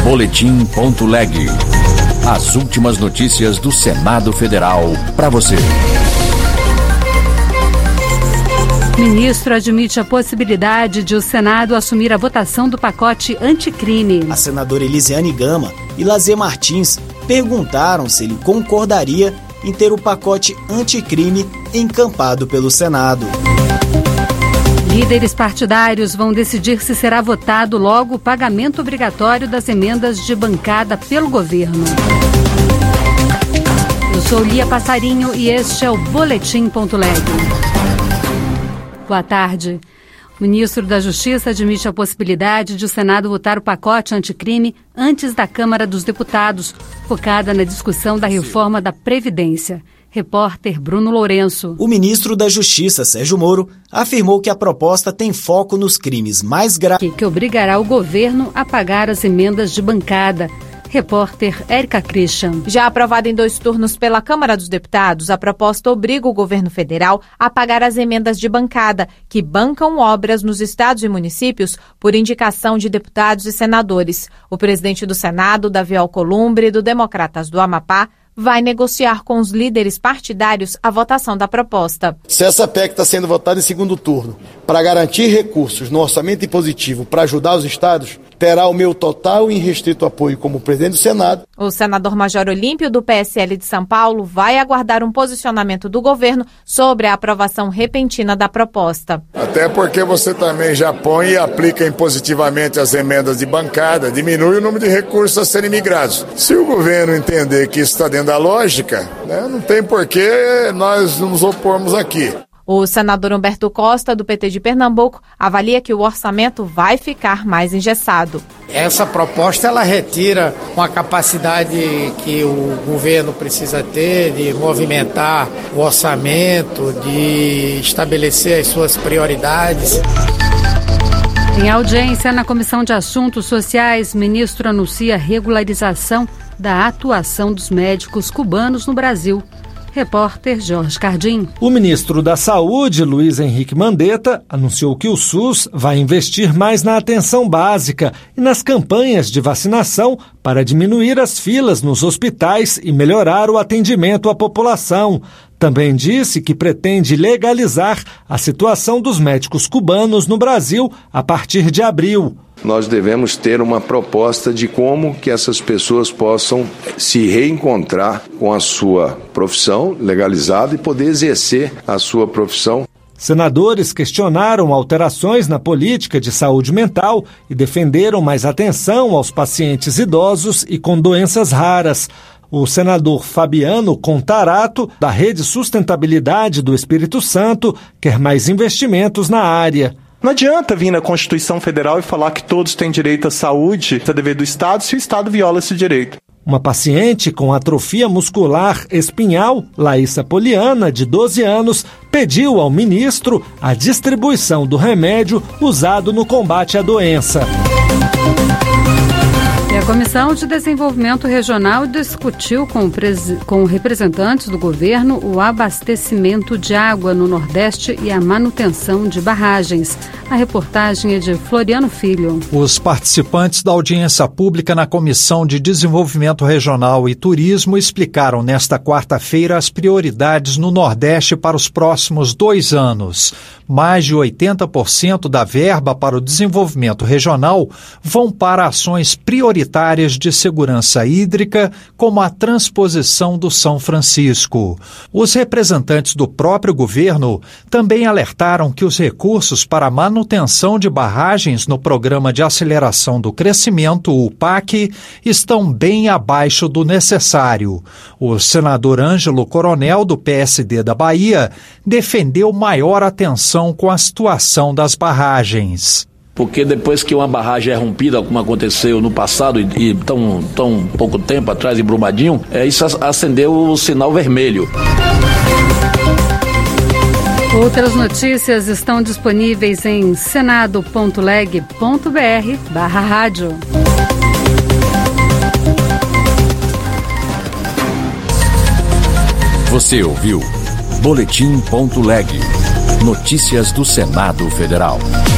Boletim.leg. As últimas notícias do Senado Federal para você. Ministro admite a possibilidade de o Senado assumir a votação do pacote anticrime. A senadora Elisiane Gama e Lazer Martins perguntaram se ele concordaria em ter o pacote anticrime encampado pelo Senado. Líderes partidários vão decidir se será votado logo o pagamento obrigatório das emendas de bancada pelo governo. Eu sou Lia Passarinho e este é o Boletim.leg. Boa tarde. O ministro da Justiça admite a possibilidade de o Senado votar o pacote anticrime antes da Câmara dos Deputados, focada na discussão da reforma da Previdência. Repórter Bruno Lourenço. O ministro da Justiça, Sérgio Moro, afirmou que a proposta tem foco nos crimes mais graves que obrigará o governo a pagar as emendas de bancada. Repórter Érica Christian. Já aprovada em 2 turnos pela Câmara dos Deputados, a proposta obriga o governo federal a pagar as emendas de bancada, que bancam obras nos estados e municípios por indicação de deputados e senadores. O presidente do Senado, Davi Alcolumbre, do Democratas do Amapá, vai negociar com os líderes partidários a votação da proposta. Se essa PEC está sendo votada em 2º turno para garantir recursos no orçamento impositivo para ajudar os estados, terá o meu total e irrestrito apoio como presidente do Senado. O senador Major Olímpio, do PSL de São Paulo, vai aguardar um posicionamento do governo sobre a aprovação repentina da proposta. Até porque você também já põe e aplica impositivamente as emendas de bancada, diminui o número de recursos a serem migrados. Se o governo entender que isso está dentro da lógica, não tem por que nós nos opormos aqui. O senador Humberto Costa, do PT de Pernambuco, avalia que o orçamento vai ficar mais engessado. Essa proposta ela retira uma capacidade que o governo precisa ter de movimentar o orçamento, de estabelecer as suas prioridades. Em audiência na Comissão de Assuntos Sociais, o ministro anuncia regularização da atuação dos médicos cubanos no Brasil. Repórter Jorge Cardim. O ministro da Saúde, Luiz Henrique Mandetta, anunciou que o SUS vai investir mais na atenção básica e nas campanhas de vacinação para diminuir as filas nos hospitais e melhorar o atendimento à população. Também disse que pretende legalizar a situação dos médicos cubanos no Brasil a partir de abril. Nós devemos ter uma proposta de como que essas pessoas possam se reencontrar com a sua profissão legalizada e poder exercer a sua profissão. Senadores questionaram alterações na política de saúde mental e defenderam mais atenção aos pacientes idosos e com doenças raras. O senador Fabiano Contarato, da Rede Sustentabilidade do Espírito Santo, quer mais investimentos na área. Não adianta vir na Constituição Federal e falar que todos têm direito à saúde, é dever do Estado, se o Estado viola esse direito. Uma paciente com atrofia muscular espinhal, Laísa Poliana, de 12 anos, pediu ao ministro a distribuição do remédio usado no combate à doença. A Comissão de Desenvolvimento Regional discutiu com representantes do governo o abastecimento de água no Nordeste e a manutenção de barragens. A reportagem é de Floriano Filho. Os participantes da audiência pública na Comissão de Desenvolvimento Regional e Turismo explicaram nesta quarta-feira as prioridades no Nordeste para os próximos 2 anos. Mais de 80% da verba para o desenvolvimento regional vão para ações prioritárias de segurança hídrica, como a transposição do São Francisco. Os representantes do próprio governo também alertaram que os recursos para a manutenção de barragens no Programa de Aceleração do Crescimento, o PAC, estão bem abaixo do necessário. O senador Ângelo Coronel, do PSD da Bahia, defendeu maior atenção com a situação das barragens. Porque depois que uma barragem é rompida, como aconteceu no passado e tão pouco tempo atrás em Brumadinho, isso acendeu o sinal vermelho. Outras notícias estão disponíveis em senado.leg.br/rádio. Você ouviu Boletim.leg. Notícias do Senado Federal.